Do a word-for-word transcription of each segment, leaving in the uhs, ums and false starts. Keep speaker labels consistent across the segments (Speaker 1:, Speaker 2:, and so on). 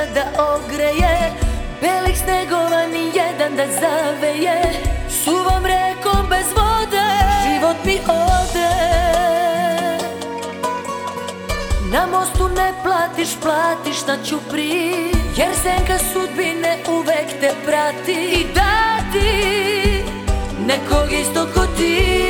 Speaker 1: da ogreje, belih snegova ni jedan da zaveje. Suvom rekom bez vode život mi ode. Na mostu ne platiš, platiš na ćupriji, jer senka sudbine uvek te prati. I dati nekog isto ko ti.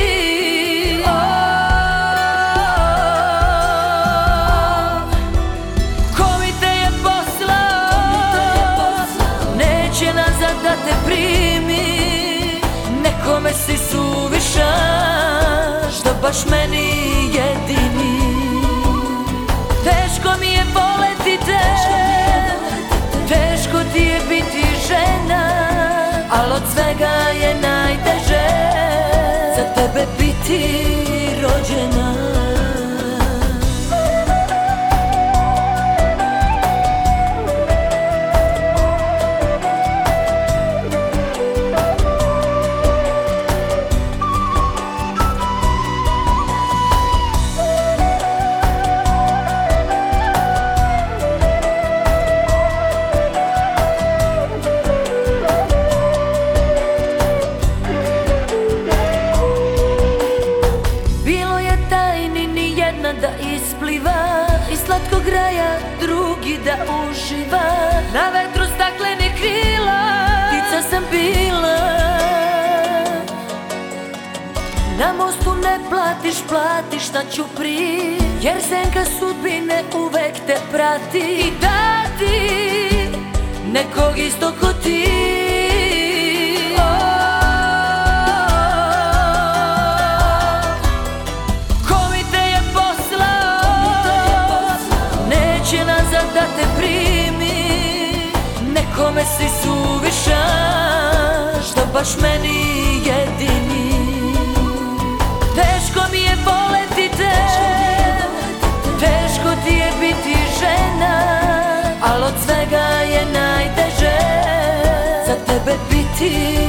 Speaker 1: Da te primi, nekome si suvišan, što baš meni jedini. Teško mi je voleti te, teško ti je biti žena, al od svega je najteže za tebe biti rođena. Da ispliva iz slatkog raja drugi da uživa. Na vetru staklene krila ptica sam bila. Na mostu ne platiš, platiš na ćupriji, jer senka sudbine uvek te prati. I dati nekog isto ko ti. Da te primi, nekome si suvišan, što baš meni jedini. Teško mi je voleti te, teško ti je biti žena, al od svega je najteže za tebe biti